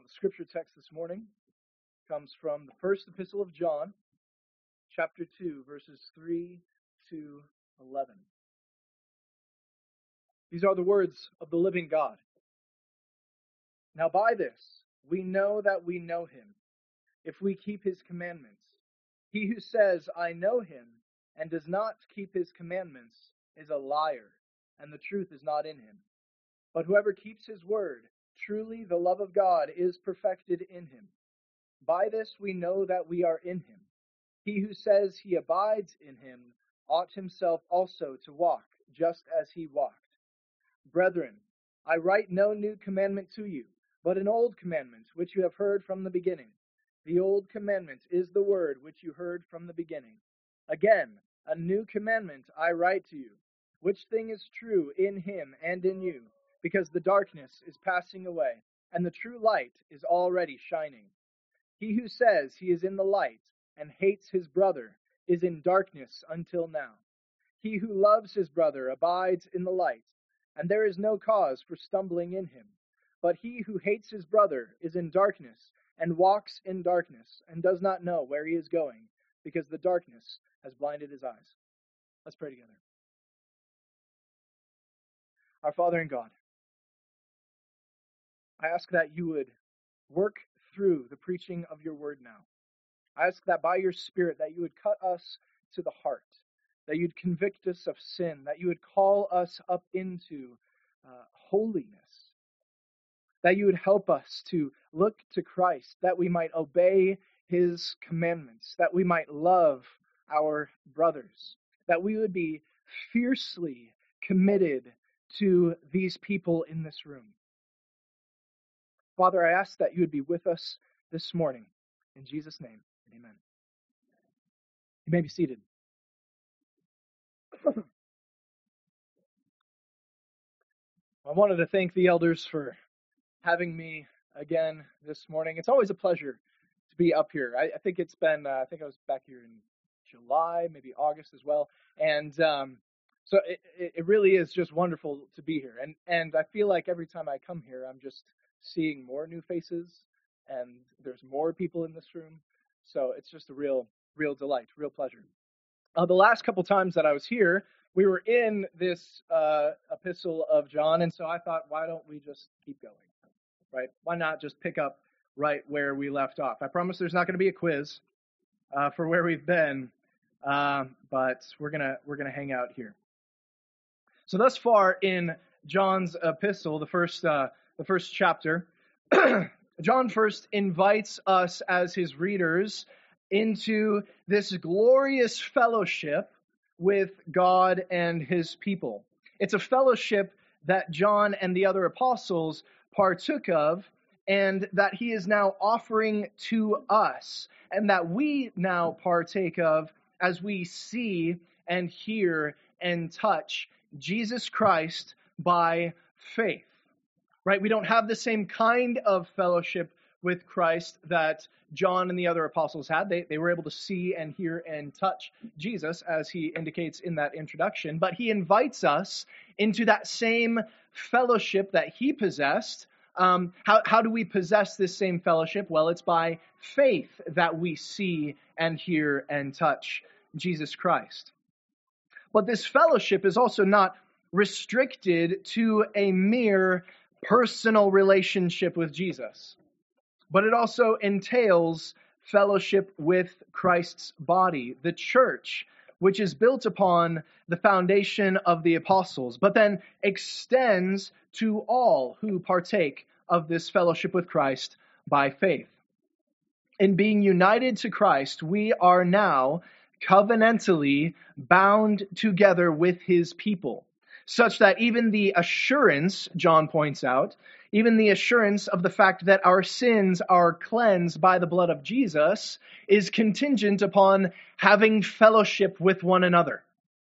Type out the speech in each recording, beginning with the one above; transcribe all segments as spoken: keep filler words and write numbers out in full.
The scripture text this morning comes from the first epistle of John, chapter two, verses three to eleven. These are the words of the living God. Now by this we know that we know him, if we keep his commandments. He who says, I know him, and does not keep his commandments, is a liar, and the truth is not in him. But whoever keeps his word, truly the love of God is perfected in him. By this we know that we are in him. He who says he abides in him ought himself also to walk, just as he walked. Brethren, I write no new commandment to you, but an old commandment which you have heard from the beginning. The old commandment is the word which you heard from the beginning. Again, a new commandment I write to you, which thing is true in him and in you, because the darkness is passing away, and the true light is already shining. He who says he is in the light and hates his brother is in darkness until now. He who loves his brother abides in the light, and there is no cause for stumbling in him. But he who hates his brother is in darkness, and walks in darkness, and does not know where he is going, because the darkness has blinded his eyes. Let's pray together. Our Father in God, I ask that you would work through the preaching of your word now. I ask that by your Spirit that you would cut us to the heart, that you'd convict us of sin, that you would call us up into uh, holiness, that you would help us to look to Christ, that we might obey his commandments, that we might love our brothers, that we would be fiercely committed to these people in this room. Father, I ask that you would be with us this morning. In Jesus' name, amen. You may be seated. I wanted to thank the elders for having me again this morning. It's always a pleasure to be up here. I, I think it's been, uh, I think I was back here in July, maybe August as well. And um, so it, it really is just wonderful to be here. And, and I feel like every time I come here, I'm just seeing more new faces, and there's more people in this room. So it's just a real, real delight, real pleasure. Uh, the last couple times that I was here, we were in this uh, epistle of John, and so I thought, why don't we just keep going, right? Why not just pick up right where we left off? I promise there's not going to be a quiz uh, for where we've been, uh, but we're gonna we're gonna hang out here. So thus far in John's epistle, the first uh, the first chapter, John first invites us as his readers into this glorious fellowship with God and his people. It's a fellowship that John and the other apostles partook of, and that he is now offering to us, and that we now partake of as we see and hear and touch Jesus Christ by faith. Right? We don't have the same kind of fellowship with Christ that John and the other apostles had. They, they were able to see and hear and touch Jesus, as he indicates in that introduction. But he invites us into that same fellowship that he possessed. Um, how, how do we possess this same fellowship? Well, it's by faith that we see and hear and touch Jesus Christ. But this fellowship is also not restricted to a mere personal relationship with Jesus, but it also entails fellowship with Christ's body, the church, which is built upon the foundation of the apostles, but then extends to all who partake of this fellowship with Christ by faith. In being united to Christ, we are now covenantally bound together with his people, such that even the assurance, John points out, even the assurance of the fact that our sins are cleansed by the blood of Jesus is contingent upon having fellowship with one another.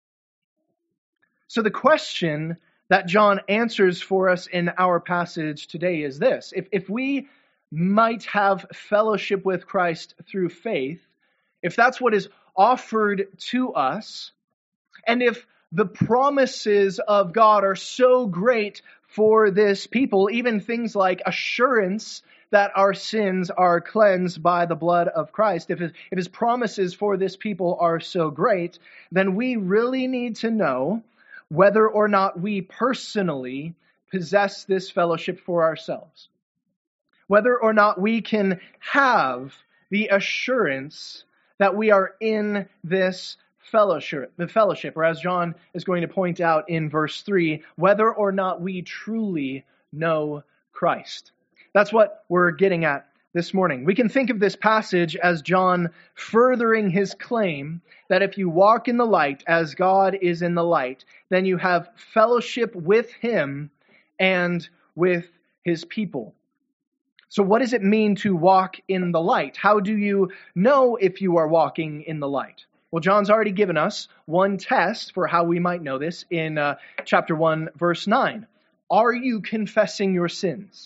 So the question that John answers for us in our passage today is this: if, if we might have fellowship with Christ through faith, if that's what is offered to us, and if the promises of God are so great for this people, even things like assurance that our sins are cleansed by the blood of Christ, if his, if his promises for this people are so great, then we really need to know whether or not we personally possess this fellowship for ourselves. Whether or not we can have the assurance that we are in this fellowship, the fellowship, or as John is going to point out in verse three, whether or not we truly know Christ. That's what we're getting at this morning. We can think of this passage as John furthering his claim that if you walk in the light as God is in the light, then you have fellowship with him and with his people. So what does it mean to walk in the light? How do you know if you are walking in the light? Well, John's already given us one test for how we might know this in uh, chapter one, verse nine. Are you confessing your sins?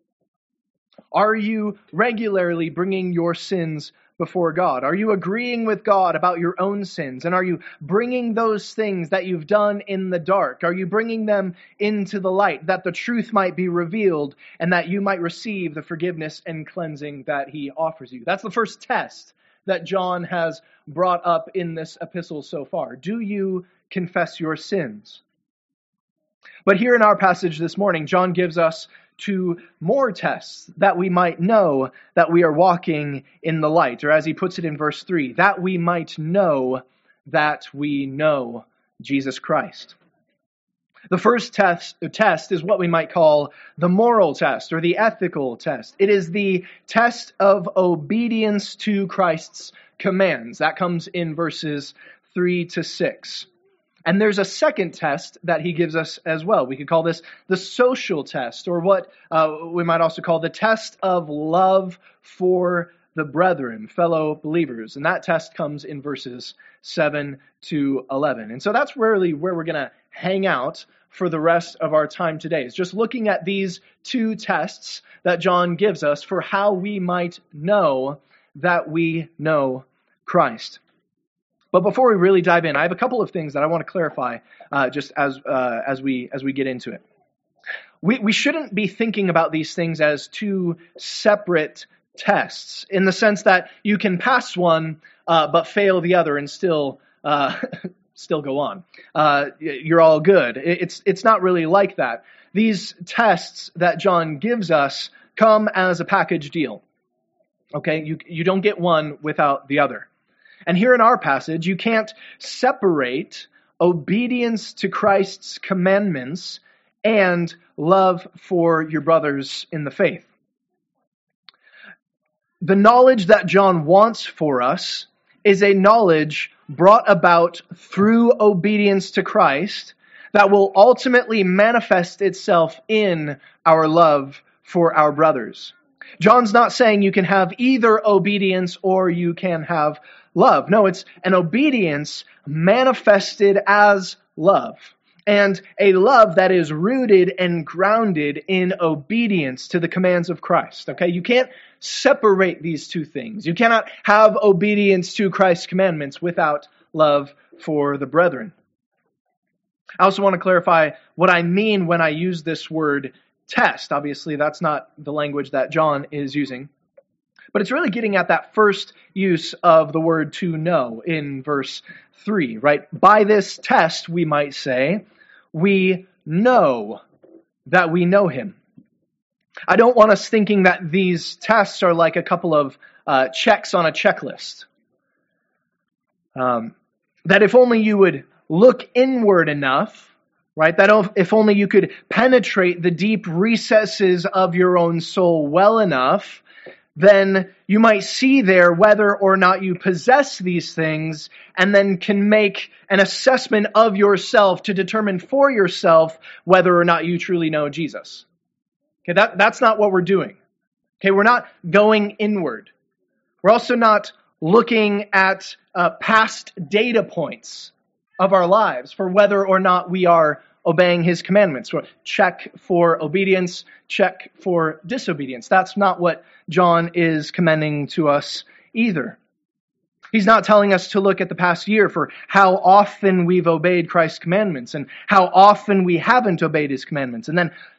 Are you regularly bringing your sins before God? Are you agreeing with God about your own sins? And are you bringing those things that you've done in the dark? Are you bringing them into the light that the truth might be revealed and that you might receive the forgiveness and cleansing that he offers you? That's the first test that John has brought up in this epistle so far. Do you confess your sins? But here in our passage this morning, John gives us two more tests that we might know that we are walking in the light, or as he puts it in verse three, that we might know that we know Jesus Christ. The first test, test is what we might call the moral test or the ethical test. It is the test of obedience to Christ's commands. That comes in verses three to six. And there's a second test that he gives us as well. We could call this the social test, or what uh, we might also call the test of love for the brethren, fellow believers. And that test comes in verses seven to eleven. And so that's really where we're going to hang out for the rest of our time today. It's just looking at these two tests that John gives us for how we might know that we know Christ. But before we really dive in, I have a couple of things that I want to clarify uh, just as uh, as we as we get into it. We we shouldn't be thinking about these things as two separate tests, in the sense that you can pass one uh, but fail the other and still uh, still go on. Uh, you're all good. It's it's not really like that. These tests that John gives us come as a package deal. Okay, you you don't get one without the other. And here in our passage, you can't separate obedience to Christ's commandments and love for your brothers in the faith. The knowledge that John wants for us is a knowledge brought about through obedience to Christ that will ultimately manifest itself in our love for our brothers. John's not saying you can have either obedience or you can have love. No, it's an obedience manifested as love, and a love that is rooted and grounded in obedience to the commands of Christ. Okay, you can't separate these two things. You cannot have obedience to Christ's commandments without love for the brethren. I also want to clarify what I mean when I use this word test. Obviously, that's not the language that John is using. But it's really getting at that first use of the word to know in verse three, right? By this test, we might say, we know that we know him. I don't want us thinking that these tests are like a couple of uh, checks on a checklist. Um, that if only you would look inward enough, right? That if only you could penetrate the deep recesses of your own soul well enough, then you might see there whether or not you possess these things, and then can make an assessment of yourself to determine for yourself whether or not you truly know Jesus. Okay, that, that's not what we're doing. Okay, we're not going inward. We're also not looking at uh, past data points of our lives for whether or not we are obeying his commandments. Check for obedience, check for disobedience. That's not what John is commending to us either. He's not telling us to look at the past year for how often we've obeyed Christ's commandments and how often we haven't obeyed his commandments, and then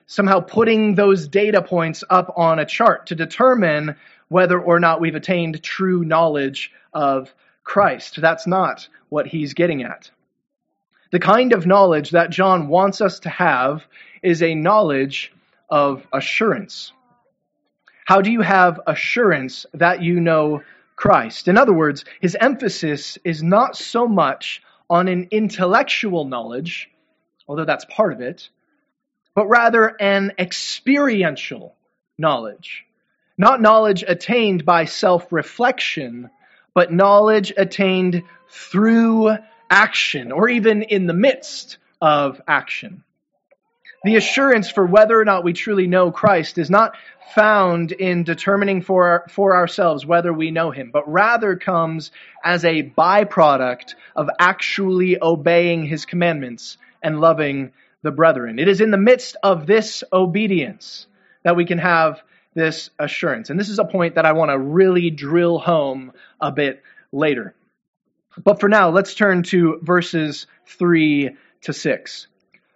somehow putting those data points up on a chart to determine whether or not we've attained true knowledge of Christ. That's not what he's getting at. The kind of knowledge that John wants us to have is a knowledge of assurance. How do you have assurance that you know Christ? In other words, his emphasis is not so much on an intellectual knowledge, although that's part of it, but rather an experiential knowledge. Not knowledge attained by self-reflection, but knowledge attained through action, or even in the midst of action. The assurance for whether or not we truly know Christ is not found in determining for, for ourselves whether we know him, but rather comes as a byproduct of actually obeying his commandments and loving the brethren. It is in the midst of this obedience that we can have this assurance. And this is a point that I want to really drill home a bit later. But for now, let's turn to verses three to six.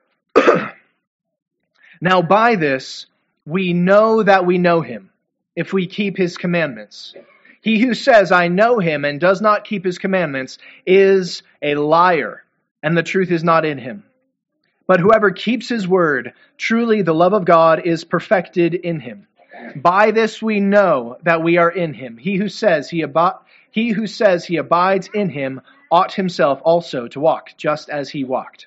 Now by this, we know that we know him, if we keep his commandments. He who says, I know him, and does not keep his commandments, is a liar, and the truth is not in him. But whoever keeps his word, truly the love of God is perfected in him. By this we know that we are in him. He who says he, ab- he who says he abides in him ought himself also to walk, just as he walked.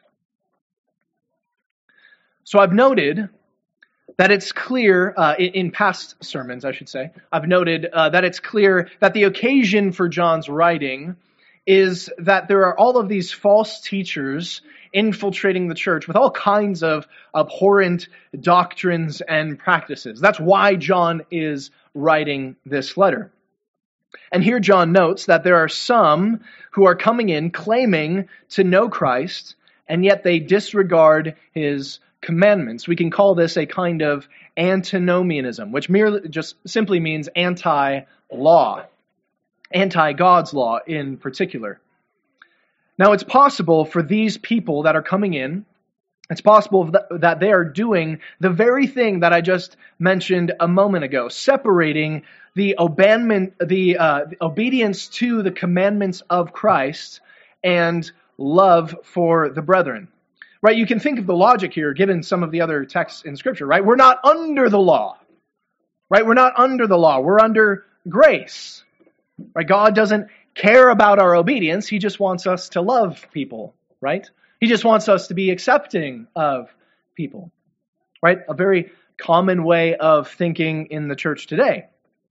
So I've noted that it's clear, uh, in, in past sermons, I should say, I've noted uh, that it's clear that the occasion for John's writing is that there are all of these false teachers infiltrating the church with all kinds of abhorrent doctrines and practices. That's why John is writing this letter. And here John notes that there are some who are coming in claiming to know Christ, and yet they disregard his commandments. We can call this a kind of antinomianism, which merely just simply means anti-law, anti-God's law in particular. Now, it's possible for these people that are coming in, it's possible that they are doing the very thing that I just mentioned a moment ago, separating the, obeyment, the, uh, the obedience to the commandments of Christ and love for the brethren. Right, you can think of the logic here, given some of the other texts in Scripture, right? We're not under the law, right? We're not under the law. We're under grace, right? God doesn't care about our obedience. He just wants us to love people, right? He just wants us to be accepting of people, right? A very common way of thinking in the church today.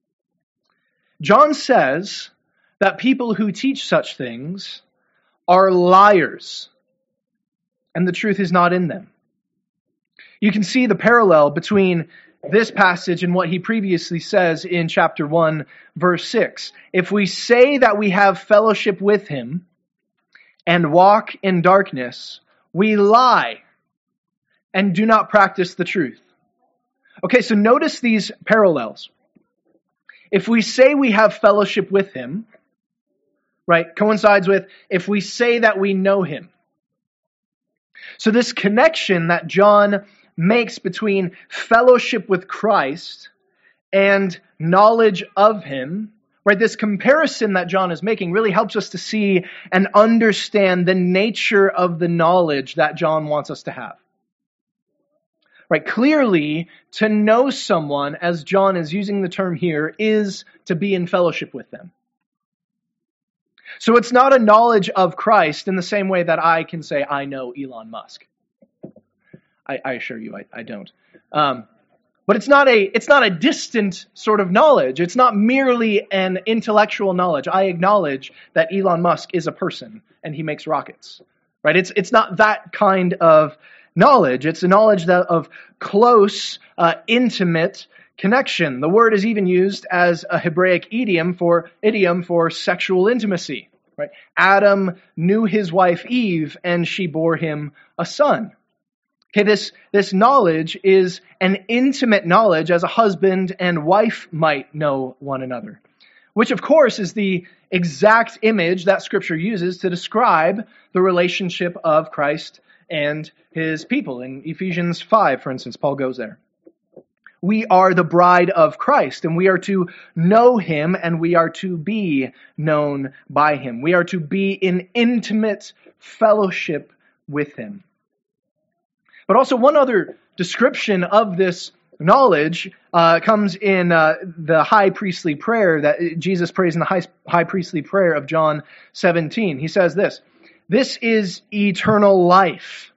John says that people who teach such things are liars, and the truth is not in them. You can see the parallel between this passage and what he previously says in chapter one, verse six. If we say that we have fellowship with him and walk in darkness, we lie and do not practice the truth. Okay, so notice these parallels. If we say we have fellowship with him, right, coincides with if we say that we know him. So this connection that John makes between fellowship with Christ and knowledge of him, right, this comparison that John is making really helps us to see and understand the nature of the knowledge that John wants us to have. Right, clearly, to know someone, as John is using the term here, is to be in fellowship with them. So it's not a knowledge of Christ in the same way that I can say, I know Elon Musk. I, I assure you, I, I don't. Um, but it's not a it's not a distant sort of knowledge. It's not merely an intellectual knowledge. I acknowledge that Elon Musk is a person and he makes rockets. Right? It's it's not that kind of knowledge. It's a knowledge that of close, uh, intimate connection. The word is even used as a Hebraic idiom for idiom for sexual intimacy. Right? Adam knew his wife Eve, and she bore him a son. Okay, this, this knowledge is an intimate knowledge as a husband and wife might know one another, which of course is the exact image that Scripture uses to describe the relationship of Christ and his people. In Ephesians five, for instance, Paul goes there. We are the bride of Christ, and we are to know him, and we are to be known by him. We are to be in intimate fellowship with him. But also one other description of this knowledge uh, comes in uh, the high priestly prayer that Jesus prays in the high, high priestly prayer of John seventeen. He says this, "This is eternal life,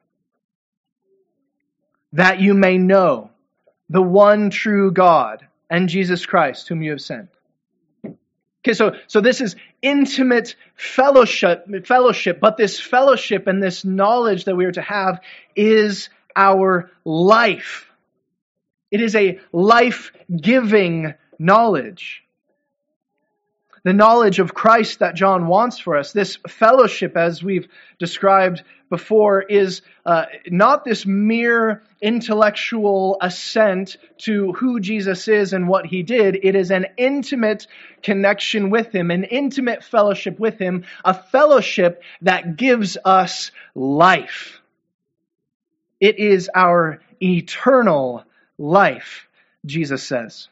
that you may know the one true God and Jesus Christ whom you have sent." Okay, so, so this is intimate fellowship, fellowship, but this fellowship and this knowledge that we are to have is our life. It is a life-giving knowledge. The knowledge of Christ that John wants for us, this fellowship, as we've described before, is uh, not this mere intellectual assent to who Jesus is and what he did. It is an intimate connection with him, an intimate fellowship with him, a fellowship that gives us life. It is our eternal life, Jesus says.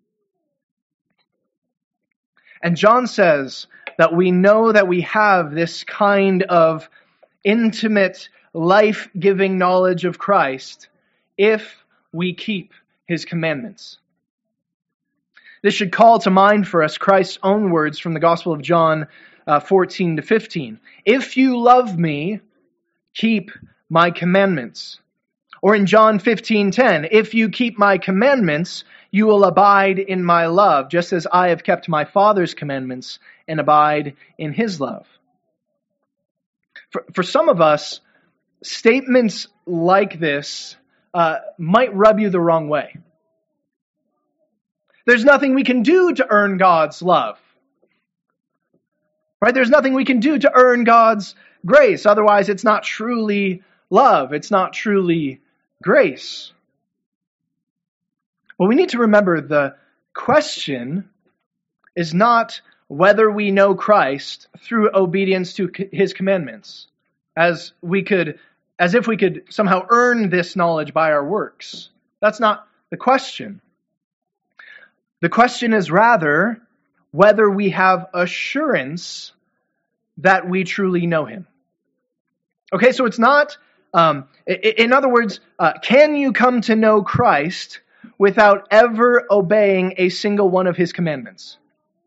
And John says that we know that we have this kind of intimate, life-giving knowledge of Christ if we keep his commandments. This should call to mind for us Christ's own words from the Gospel of John uh, fourteen to fifteen. "If you love me, keep my commandments." Or in John fifteen ten, "If you keep my commandments, you will abide in my love, just as I have kept my Father's commandments and abide in his love." For, for some of us, statements like this uh, might rub you the wrong way. There's nothing we can do to earn God's love. Right? There's nothing we can do to earn God's grace. Otherwise, it's not truly love. It's not truly grace. Well, we need to remember the question is not whether we know Christ through obedience to his commandments, as we could, as if we could somehow earn this knowledge by our works. That's not the question. The question is rather whether we have assurance that we truly know him. Okay, so it's not, um, in other words, uh, can you come to know Christ without ever obeying a single one of his commandments?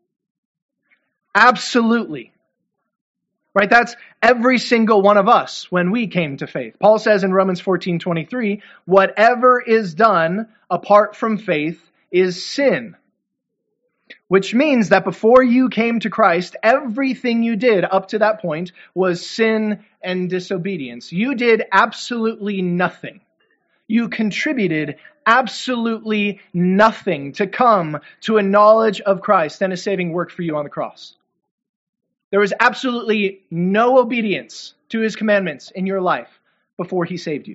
Absolutely. Right? That's every single one of us when we came to faith. Paul says in Romans fourteen twenty-three, whatever is done apart from faith is sin. Which means that before you came to Christ, everything you did up to that point was sin and disobedience. You did absolutely nothing. You contributed absolutely nothing to come to a knowledge of Christ and a saving work for you on the cross. There was absolutely no obedience to his commandments in your life before he saved you.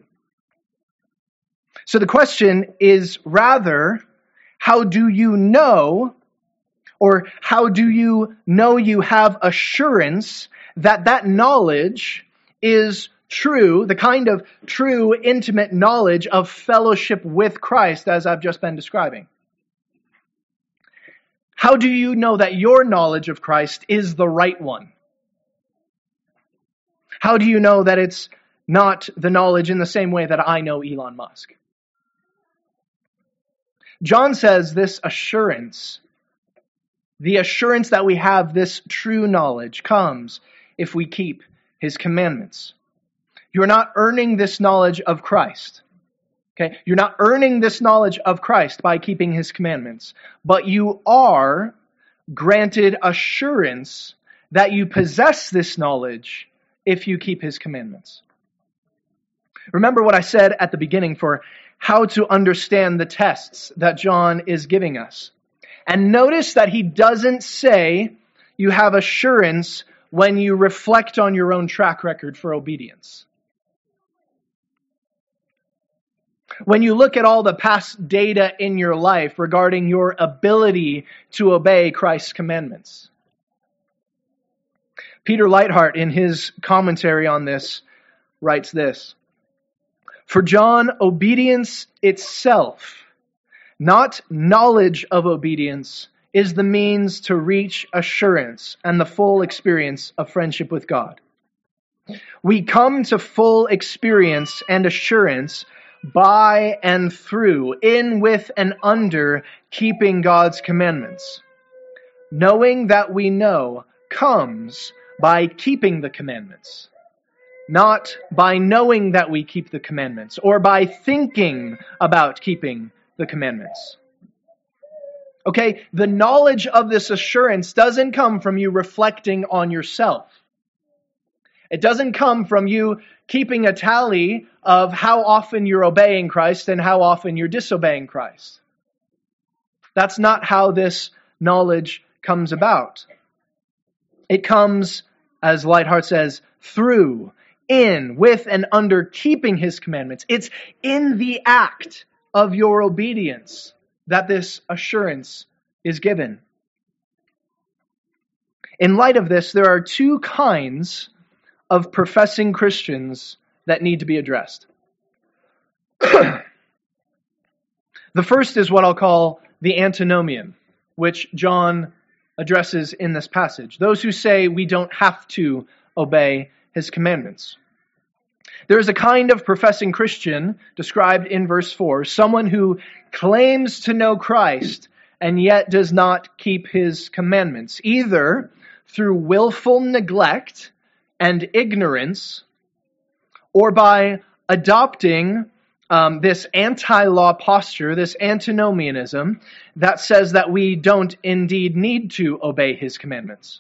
So the question is rather, how do you know, or how do you know you have assurance that that knowledge is true, the kind of true, intimate knowledge of fellowship with Christ as I've just been describing? How do you know that your knowledge of Christ is the right one? How do you know that it's not the knowledge in the same way that I know Elon Musk? John says this assurance, the assurance that we have this true knowledge, comes if we keep his commandments. You're not earning this knowledge of Christ. Okay? You're not earning this knowledge of Christ by keeping his commandments, but you are granted assurance that you possess this knowledge if you keep his commandments. Remember what I said at the beginning for how to understand the tests that John is giving us. And notice that he doesn't say you have assurance when you reflect on your own track record for obedience. When you look at all the past data in your life regarding your ability to obey Christ's commandments. Peter Leithart, in his commentary on this, writes this: For John, obedience itself, not knowledge of obedience, is the means to reach assurance and the full experience of friendship with God. We come to full experience and assurance by and through, in, with, and under keeping God's commandments. Knowing that we know comes by keeping the commandments, not by knowing that we keep the commandments or by thinking about keeping the commandments. Okay, the knowledge of this assurance doesn't come from you reflecting on yourself. It doesn't come from you keeping a tally of how often you're obeying Christ and how often you're disobeying Christ. That's not how this knowledge comes about. It comes, as Lightheart says, through, in, with, and under keeping His commandments. It's in the act of your obedience that this assurance is given. In light of this, there are two kinds of professing Christians that need to be addressed. The first is what I'll call the antinomian, which John addresses in this passage. Those who say we don't have to obey His commandments. There is a kind of professing Christian described in verse four, someone who claims to know Christ and yet does not keep His commandments, either through willful neglect and ignorance, or by adopting um, this anti-law posture, this antinomianism, that says that we don't indeed need to obey His commandments.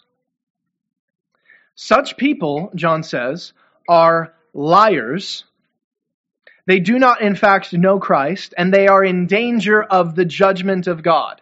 Such people, John says, are liars. They do not in fact know Christ, and they are in danger of the judgment of God.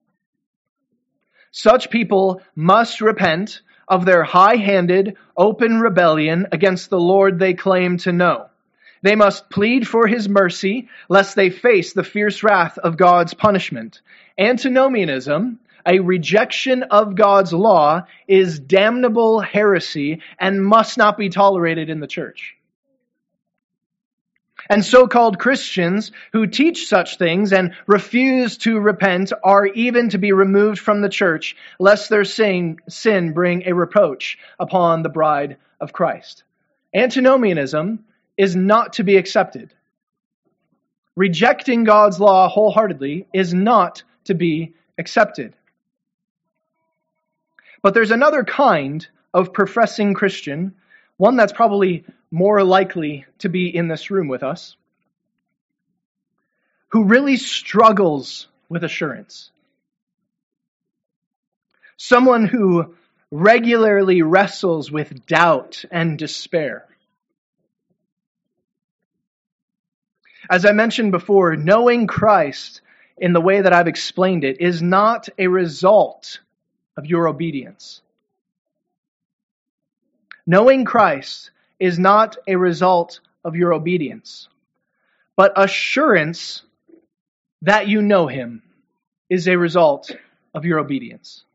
Such people must repent of their high-handed, open rebellion against the Lord they claim to know. They must plead for His mercy, lest they face the fierce wrath of God's punishment. Antinomianism, a rejection of God's law, is damnable heresy and must not be tolerated in the church. And so-called Christians who teach such things and refuse to repent are even to be removed from the church, lest their sin, sin bring a reproach upon the bride of Christ. Antinomianism is not to be accepted. Rejecting God's law wholeheartedly is not to be accepted. But there's another kind of professing Christian, one that's probably more likely to be in this room with us, who really struggles with assurance. Someone who regularly wrestles with doubt and despair. As I mentioned before, knowing Christ in the way that I've explained it is not a result of your obedience. Knowing Christ is not a result of your obedience, but assurance that you know Him is a result of your obedience.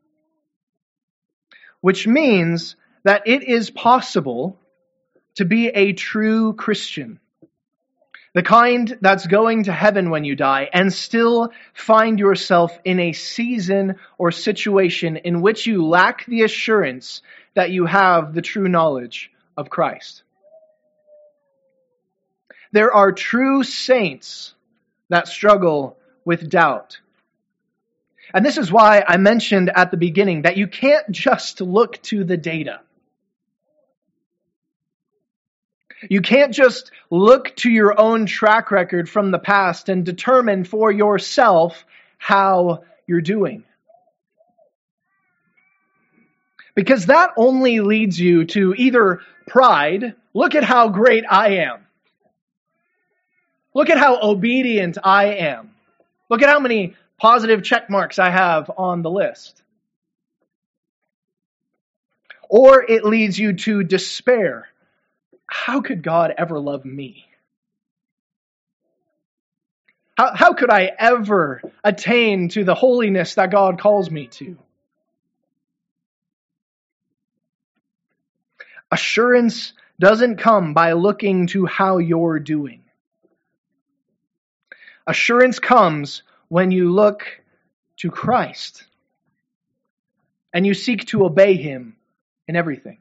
Which means that it is possible to be a true Christian, the kind that's going to heaven when you die, and still find yourself in a season or situation in which you lack the assurance that you have the true knowledge of Christ. There are true saints that struggle with doubt. And this is why I mentioned at the beginning that you can't just look to the data. You can't just look to your own track record from the past and determine for yourself how you're doing. Because that only leads you to either pride, look at how great I am. Look at how obedient I am. Look at how many positive check marks I have on the list. Or it leads you to despair. How could God ever love me? How, how could I ever attain to the holiness that God calls me to? Assurance doesn't come by looking to how you're doing. Assurance comes when you look to Christ and you seek to obey Him in everything.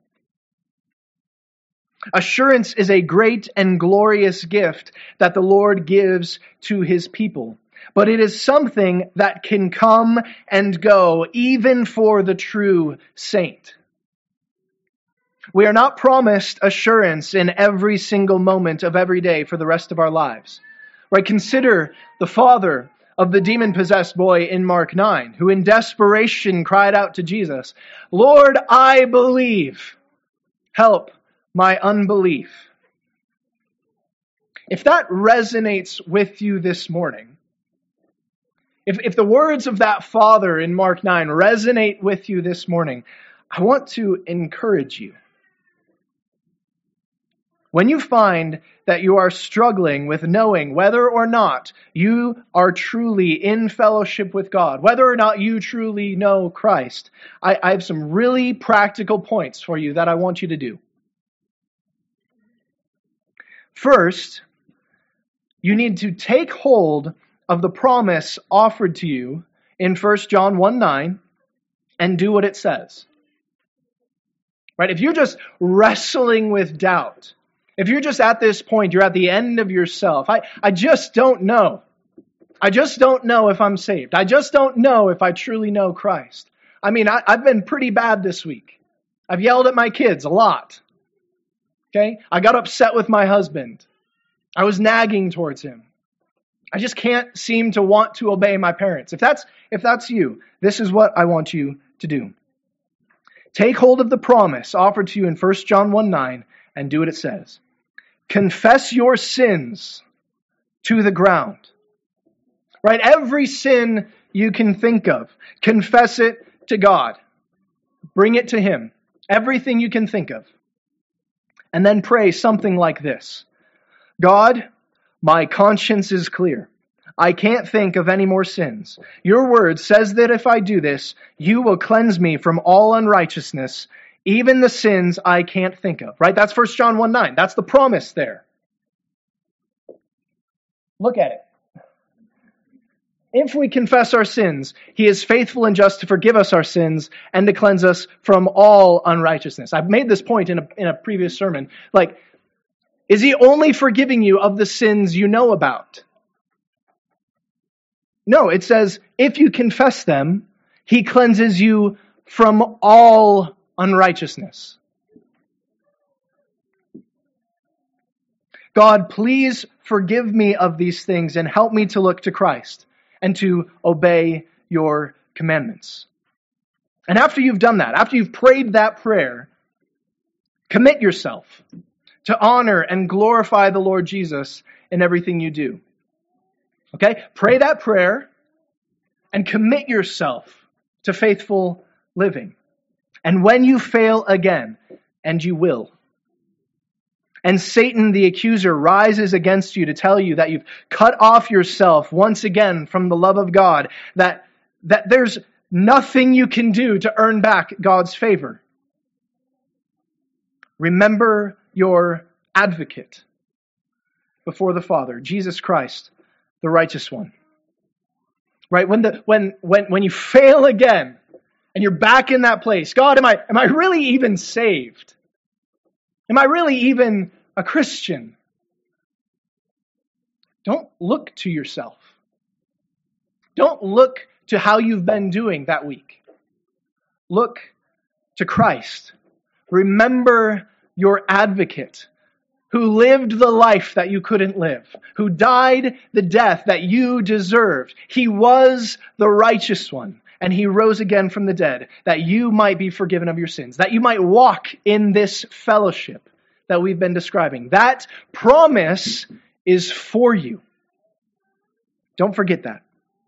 Assurance is a great and glorious gift that the Lord gives to His people. But it is something that can come and go, even for the true saint. We are not promised assurance in every single moment of every day for the rest of our lives. Right? Consider the father of the demon-possessed boy in Mark nine, who in desperation cried out to Jesus, "Lord, I believe. Help my unbelief." If that resonates with you this morning, if, if the words of that father in Mark nine resonate with you this morning, I want to encourage you. When you find that you are struggling with knowing whether or not you are truly in fellowship with God, whether or not you truly know Christ, I, I have some really practical points for you that I want you to do. First, you need to take hold of the promise offered to you in First John one nine and do what it says. Right? If you're just wrestling with doubt, if you're just at this point, you're at the end of yourself. I, I just don't know. I just don't know if I'm saved. I just don't know if I truly know Christ. I mean, I, I've been pretty bad this week. I've yelled at my kids a lot. Okay? I got upset with my husband. I was nagging towards him. I just can't seem to want to obey my parents. If that's, if that's you, this is what I want you to do. Take hold of the promise offered to you in First John one nine and do what it says. Confess your sins to the ground. Right? Every sin you can think of, confess it to God. Bring it to Him. Everything you can think of. And then pray something like this. God, my conscience is clear. I can't think of any more sins. Your word says that if I do this, you will cleanse me from all unrighteousness, even the sins I can't think of. Right? That's First John one nine. That's the promise there. Look at it. If we confess our sins, He is faithful and just to forgive us our sins and to cleanse us from all unrighteousness. I've made this point in a, in a previous sermon. Like, is He only forgiving you of the sins you know about? No, it says, if you confess them, He cleanses you from all unrighteousness. God, please forgive me of these things and help me to look to Christ and to obey your commandments. And after you've done that, after you've prayed that prayer, commit yourself to honor and glorify the Lord Jesus in everything you do. Okay? Pray that prayer and commit yourself to faithful living. And when you fail again, and you will, and Satan the accuser rises against you to tell you that you've cut off yourself once again from the love of God, that, that there's nothing you can do to earn back God's favor, remember your advocate before the Father, Jesus Christ, the righteous one. Right? When the when when when you fail again and you're back in that place, God, am I am I really even saved? Am I really even a Christian? Don't look to yourself. Don't look to how you've been doing that week. Look to Christ. Remember your advocate, who lived the life that you couldn't live, who died the death that you deserved. He was the righteous one, and He rose again from the dead, that you might be forgiven of your sins, that you might walk in this fellowship that we've been describing. That promise is for you. Don't forget that.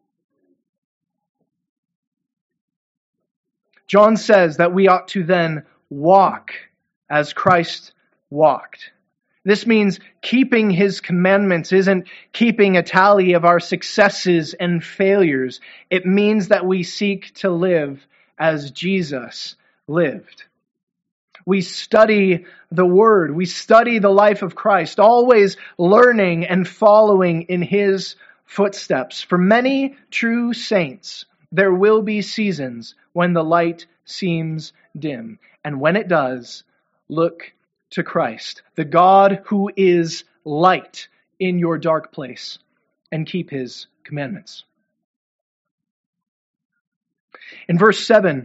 John says that we ought to then walk as Christ walked. This means keeping His commandments isn't keeping a tally of our successes and failures. It means that we seek to live as Jesus lived. We study the Word. We study the life of Christ, always learning and following in His footsteps. For many true saints, there will be seasons when the light seems dim. And when it does, look to Christ, the God who is light in your dark place, and keep his commandments. In verse seven,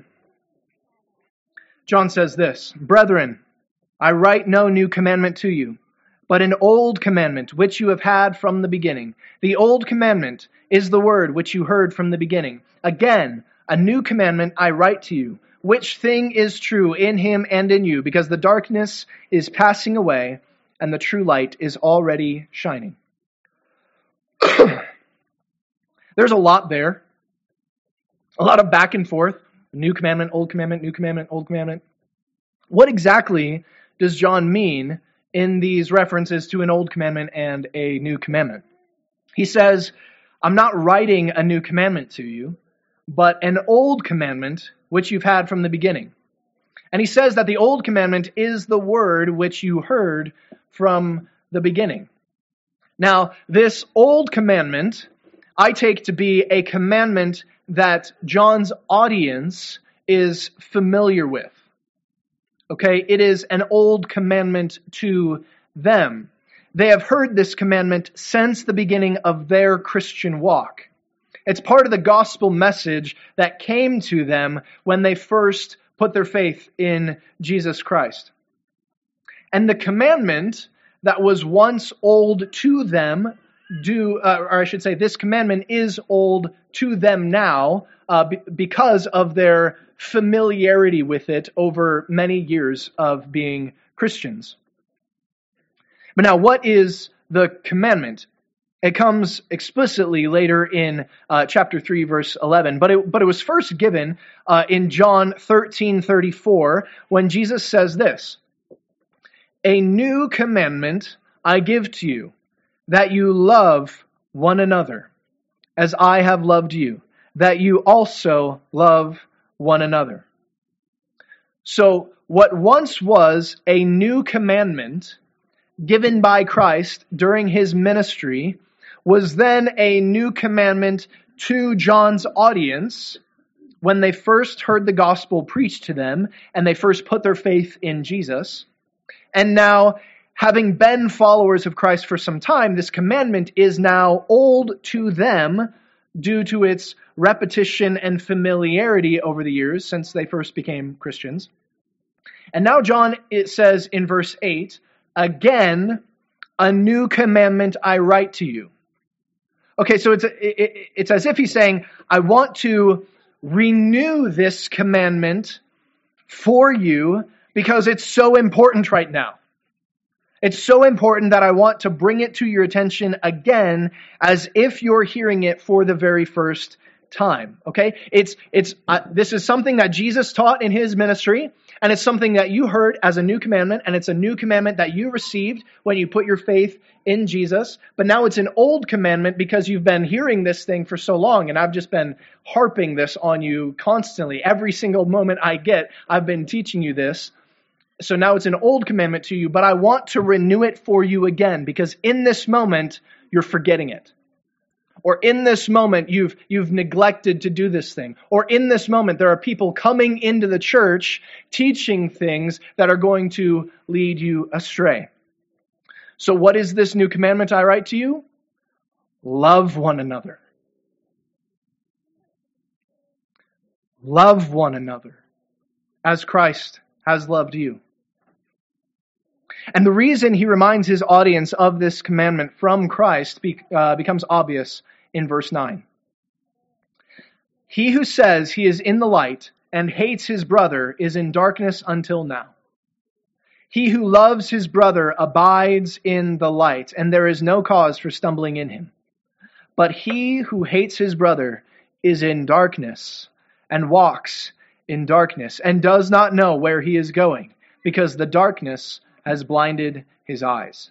John says this, Brethren, I write no new commandment to you, but an old commandment which you have had from the beginning. The old commandment is the word which you heard from the beginning. Again, a new commandment I write to you, which thing is true in him and in you, because the darkness is passing away and the true light is already shining. There's a lot there. A lot of back and forth. New commandment, old commandment, new commandment, old commandment. What exactly does John mean in these references to an old commandment and a new commandment? He says, I'm not writing a new commandment to you, but an old commandment which you've had from the beginning. And he says that the old commandment is the word which you heard from the beginning. Now, this old commandment, I take to be a commandment that John's audience is familiar with. Okay, it is an old commandment to them. They have heard this commandment since the beginning of their Christian walk. It's part of the gospel message that came to them when they first put their faith in Jesus Christ. And the commandment that was once old to them, do, uh, or I should say, this commandment is old to them now uh, b- because of their familiarity with it over many years of being Christians. But now, what is the commandment? It comes explicitly later in uh, chapter three, verse eleven, but it, but it was first given uh, in John thirteen thirty-four when Jesus says this, A new commandment I give to you, that you love one another, as I have loved you, that you also love one another. So, what once was a new commandment given by Christ during his ministry was then a new commandment to John's audience when they first heard the gospel preached to them and they first put their faith in Jesus. And now, having been followers of Christ for some time, this commandment is now old to them due to its repetition and familiarity over the years since they first became Christians. And now John, it says in verse eight, again, a new commandment I write to you. Okay, so it's it, it's as if he's saying, I want to renew this commandment for you because it's so important right now. It's so important that I want to bring it to your attention again as if you're hearing it for the very first time. Okay? It's it's uh, this is something that Jesus taught in his ministry, and it's something that you heard as a new commandment, and it's a new commandment that you received when you put your faith in Jesus. But now it's an old commandment because you've been hearing this thing for so long, and I've just been harping this on you constantly. Every single moment I get, I've been teaching you this. So now it's an old commandment to you, but I want to renew it for you again, because in this moment, you're forgetting it. Or in this moment, you've you've neglected to do this thing. Or in this moment, there are people coming into the church teaching things that are going to lead you astray. So what is this new commandment I write to you? Love one another. Love one another as Christ has loved you. And the reason he reminds his audience of this commandment from Christ be, uh, becomes obvious in verse nine. He who says he is in the light and hates his brother is in darkness until now. He who loves his brother abides in the light, and there is no cause for stumbling in him. But he who hates his brother is in darkness and walks in darkness and does not know where he is going, because the darkness has blinded his eyes.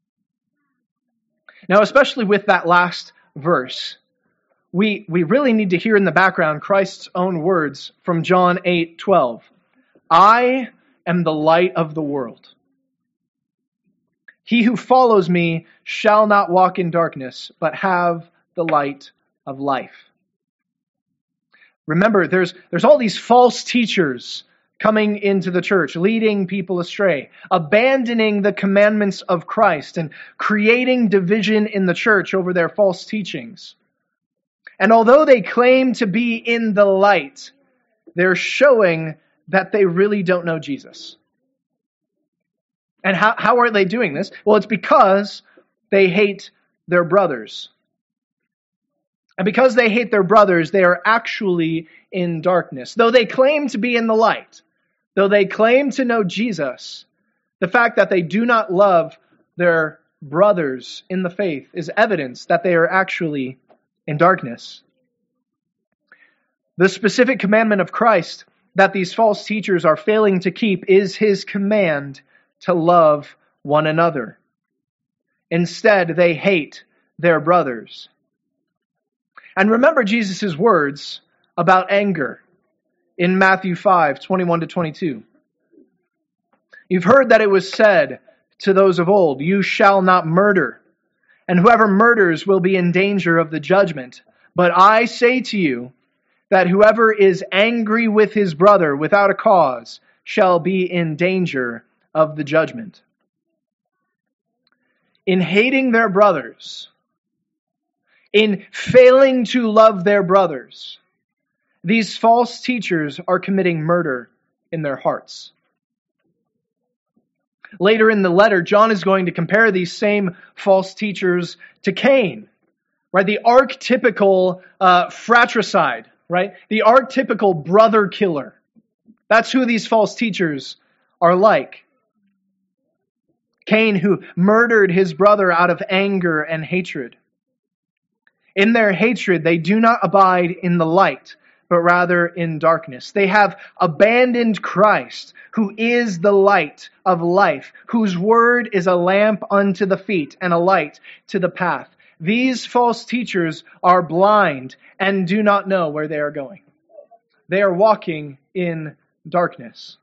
Now, especially with that last verse, we, we really need to hear in the background Christ's own words from John eight twelve. I am the light of the world. He who follows me shall not walk in darkness, but have the light of life. Remember, there's, there's all these false teachers coming into the church, leading people astray, abandoning the commandments of Christ, and creating division in the church over their false teachings. And although they claim to be in the light, they're showing that they really don't know Jesus. And how, how are they doing this? Well, it's because they hate their brothers. And because they hate their brothers, they are actually in darkness. Though they claim to be in the light, though they claim to know Jesus, the fact that they do not love their brothers in the faith is evidence that they are actually in darkness. The specific commandment of Christ that these false teachers are failing to keep is his command to love one another. Instead, they hate their brothers. And remember Jesus' words about anger in Matthew five, twenty-one to twenty-two. You've heard that it was said to those of old, "You shall not murder, and whoever murders will be in danger of the judgment. But I say to you that whoever is angry with his brother without a cause shall be in danger of the judgment." In hating their brothers, in failing to love their brothers, these false teachers are committing murder in their hearts. Later in the letter, John is going to compare these same false teachers to Cain, right? The archetypical uh, fratricide, right? The archetypical brother killer. That's who these false teachers are like. Cain, who murdered his brother out of anger and hatred. In their hatred, they do not abide in the light, but rather in darkness. They have abandoned Christ, who is the light of life, whose word is a lamp unto the feet and a light to the path. These false teachers are blind and do not know where they are going. They are walking in darkness.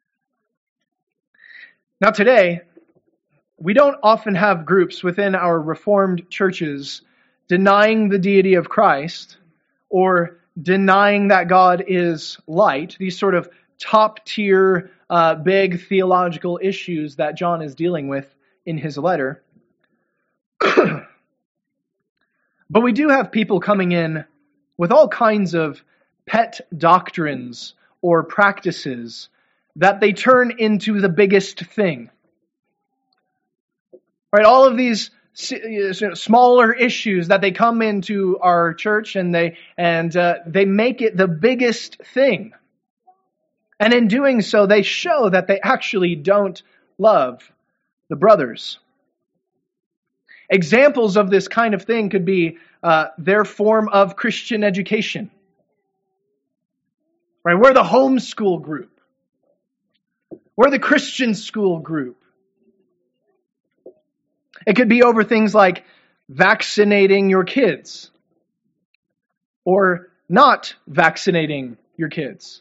Now today, we don't often have groups within our Reformed churches denying the deity of Christ or denying that God is light, these sort of top-tier, uh, big theological issues that John is dealing with in his letter. But we do have people coming in with all kinds of pet doctrines or practices that they turn into the biggest thing. Right, all of these smaller issues that they come into our church and they and uh, they make it the biggest thing. And in doing so, they show that they actually don't love the brothers. Examples of this kind of thing could be uh, their form of Christian education. Right, we're the homeschool group. We're the Christian school group. It could be over things like vaccinating your kids or not vaccinating your kids.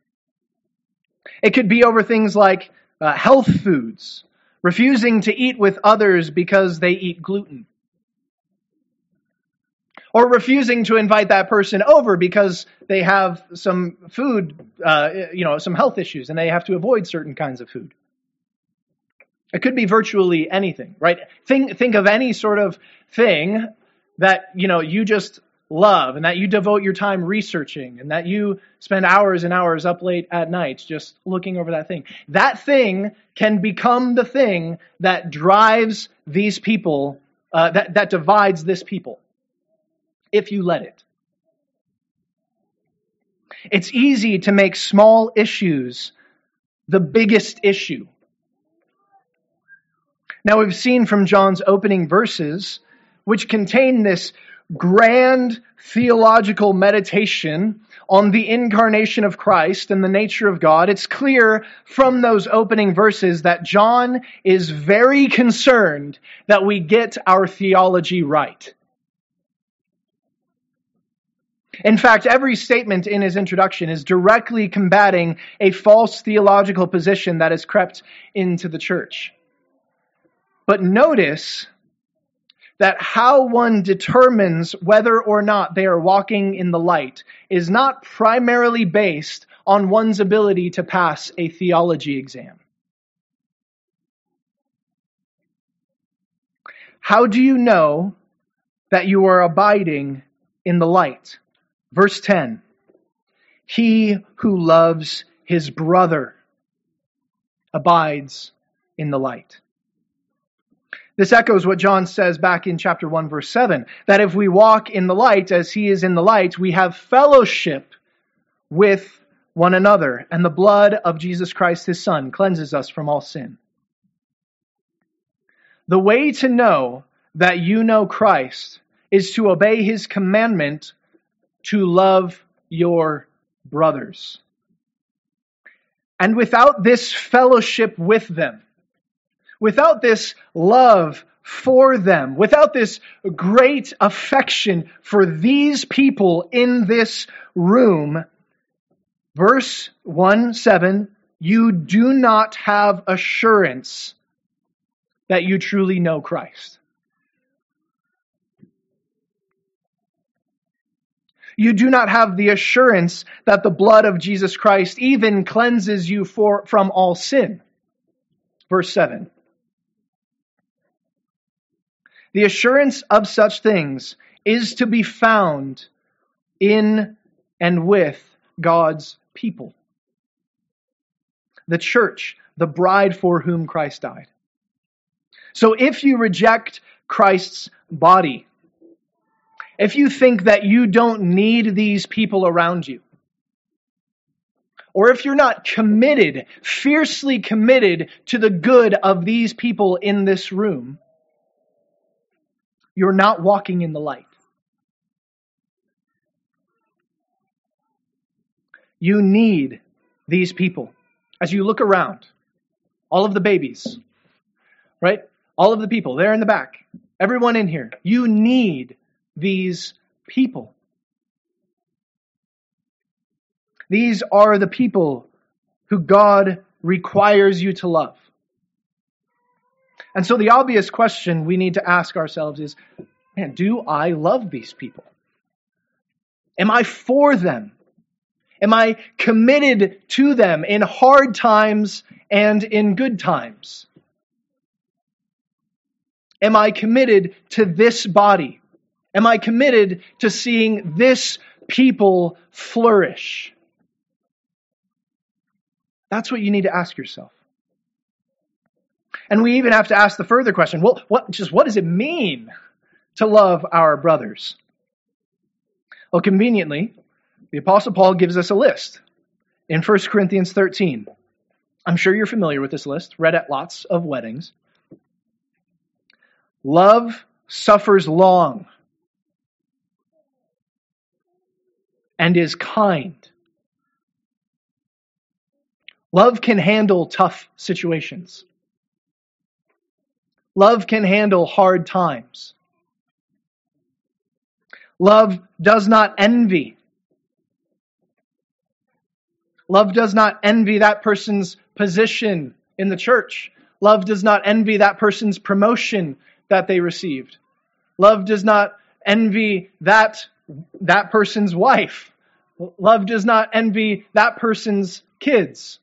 It could be over things like uh, health foods, refusing to eat with others because they eat gluten. Or refusing to invite that person over because they have some food, uh, you know, some health issues and they have to avoid certain kinds of food. It could be virtually anything, right? Think think of any sort of thing that, you know, you just love and that you devote your time researching and that you spend hours and hours up late at night just looking over that thing. That thing can become the thing that drives these people, uh, that, that divides this people, if you let it. It's easy to make small issues the biggest issue. Now we've seen from John's opening verses, which contain this grand theological meditation on the incarnation of Christ and the nature of God, it's clear from those opening verses that John is very concerned that we get our theology right. In fact, every statement in his introduction is directly combating a false theological position that has crept into the church. But notice that how one determines whether or not they are walking in the light is not primarily based on one's ability to pass a theology exam. How do you know that you are abiding in the light? Verse ten, he who loves his brother abides in the light. This echoes what John says back in chapter one, verse seven, that if we walk in the light as he is in the light, we have fellowship with one another, and the blood of Jesus Christ, his Son, cleanses us from all sin. The way to know that you know Christ is to obey his commandment to love your brothers. And without this fellowship with them, without this love for them, without this great affection for these people in this room, verse one seven, you do not have assurance that you truly know Christ. You do not have the assurance that the blood of Jesus Christ even cleanses you for, from all sin. Verse seven. The assurance of such things is to be found in and with God's people. The church, the bride for whom Christ died. So if you reject Christ's body, if you think that you don't need these people around you, or if you're not committed, fiercely committed to the good of these people in this room, you're not walking in the light. You need these people. As you look around, all of the babies, right? All of the people there in the back, everyone in here, you need these people. These are the people who God requires you to love. And so the obvious question we need to ask ourselves is, man, do I love these people? Am I for them? Am I committed to them in hard times and in good times? Am I committed to this body? Am I committed to seeing this people flourish? That's what you need to ask yourself. And we even have to ask the further question, well, what, just what does it mean to love our brothers? Well, conveniently, the Apostle Paul gives us a list in First Corinthians thirteen. I'm sure you're familiar with this list, read at lots of weddings. Love suffers long and is kind. Love can handle tough situations. Love can handle hard times. Love does not envy. Love does not envy that person's position in the church. Love does not envy that person's promotion that they received. Love does not envy that, that person's wife. Love does not envy that person's kids.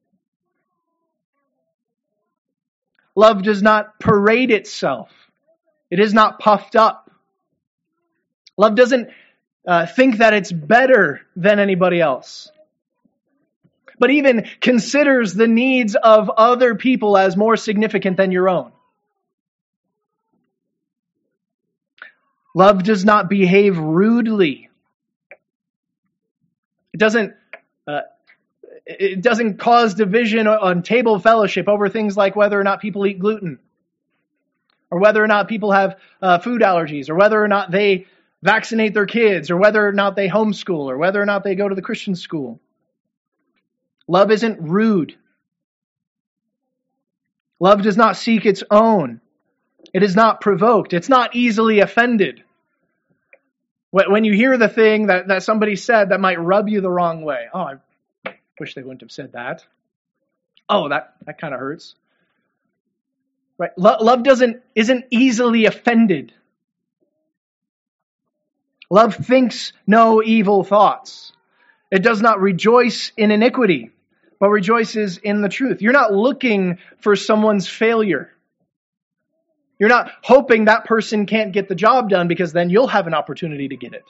Love does not parade itself. It is not puffed up. Love doesn't uh, think that it's better than anybody else, but even considers the needs of other people as more significant than your own. Love does not behave rudely. It doesn't uh, it doesn't cause division on table fellowship over things like whether or not people eat gluten, or whether or not people have uh, food allergies, or whether or not they vaccinate their kids, or whether or not they homeschool, or whether or not they go to the Christian school. Love isn't rude. Love does not seek its own. It is not provoked. It's not easily offended. When you hear the thing that, that somebody said that might rub you the wrong way, oh, I wish they wouldn't have said that. Oh, that, that kind of hurts. Right? Lo- love doesn't isn't easily offended. Love thinks no evil thoughts. It does not rejoice in iniquity, but rejoices in the truth. You're not looking for someone's failure. You're not hoping that person can't get the job done because then you'll have an opportunity to get it.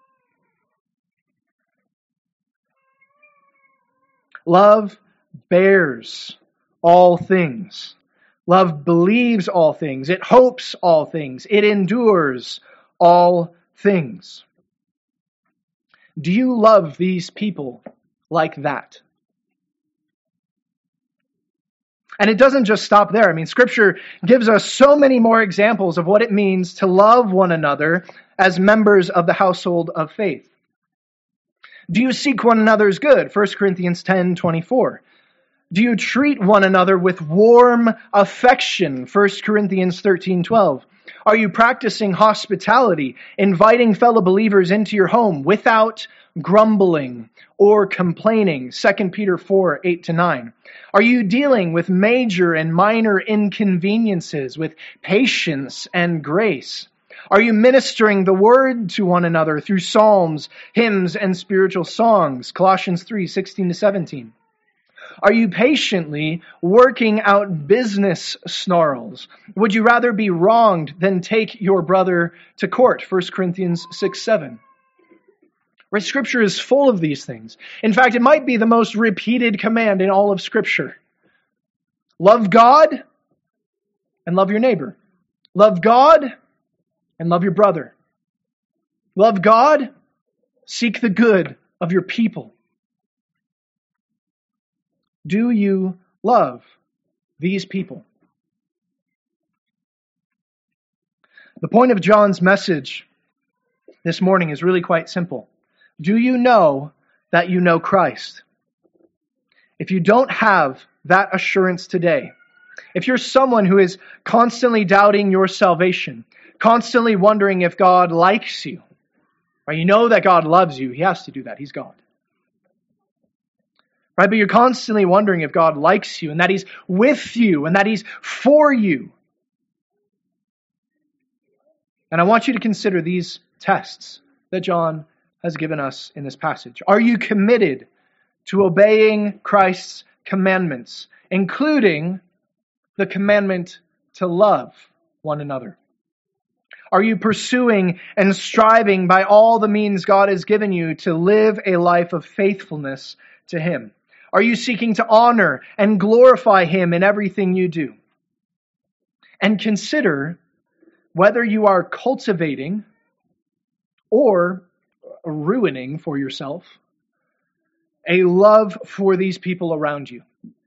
Love bears all things. Love believes all things. It hopes all things. It endures all things. Do you love these people like that? And it doesn't just stop there. I mean, Scripture gives us so many more examples of what it means to love one another as members of the household of faith. Do you seek one another's good? First Corinthians ten twenty-four. Do you treat one another with warm affection? First Corinthians thirteen twelve. Are you practicing hospitality, inviting fellow believers into your home without grumbling or complaining? Second Peter four eight to nine. Are you dealing with major and minor inconveniences with patience and grace? Are you ministering the word to one another through psalms, hymns, and spiritual songs? Colossians three sixteen to seventeen. Are you patiently working out business snarls? Would you rather be wronged than take your brother to court? First Corinthians six seven. Right? Scripture is full of these things. In fact, it might be the most repeated command in all of Scripture. Love God and love your neighbor. Love God and love your brother. Love God, seek the good of your people. Do you love these people? The point of John's message this morning is really quite simple. Do you know that you know Christ? If you don't have that assurance today, if you're someone who is constantly doubting your salvation, constantly wondering if God likes you, or you know that God loves you, He has to do that, He's God. Right? But you're constantly wondering if God likes you and that He's with you and that He's for you. And I want you to consider these tests that John has given us in this passage. Are you committed to obeying Christ's commandments, including the commandment to love one another? Are you pursuing and striving by all the means God has given you to live a life of faithfulness to Him? Are you seeking to honor and glorify Him in everything you do? And consider whether you are cultivating or ruining for yourself a love for these people around you.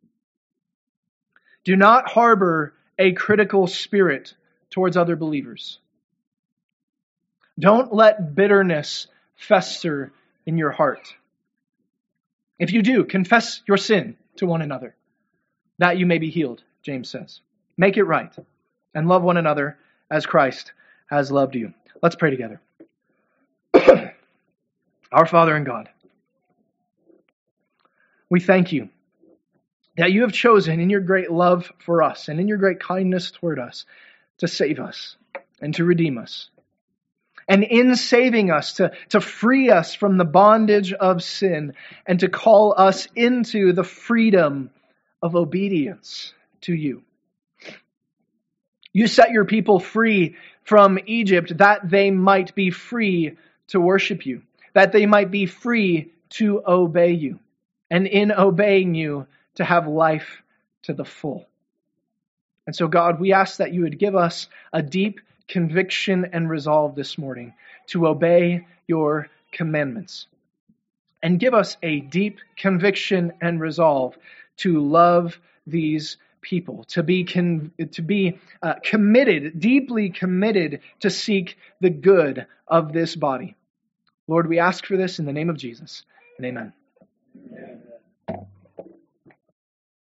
Do not harbor a critical spirit towards other believers. Don't let bitterness fester in your heart. If you do, confess your sin to one another, that you may be healed, James says. Make it right, and love one another as Christ has loved you. Let's pray together. Our Father and God, we thank you that you have chosen in your great love for us and in your great kindness toward us to save us and to redeem us. And in saving us, to, to free us from the bondage of sin and to call us into the freedom of obedience to you. You set your people free from Egypt that they might be free to worship you, that they might be free to obey you, and in obeying you, to have life to the full. And so, God, we ask that you would give us a deep conviction and resolve this morning to obey your commandments. And give us a deep conviction and resolve to love these people, to be con- to be uh, committed, deeply committed to seek the good of this body. Lord, we ask for this in the name of Jesus, and amen. Amen.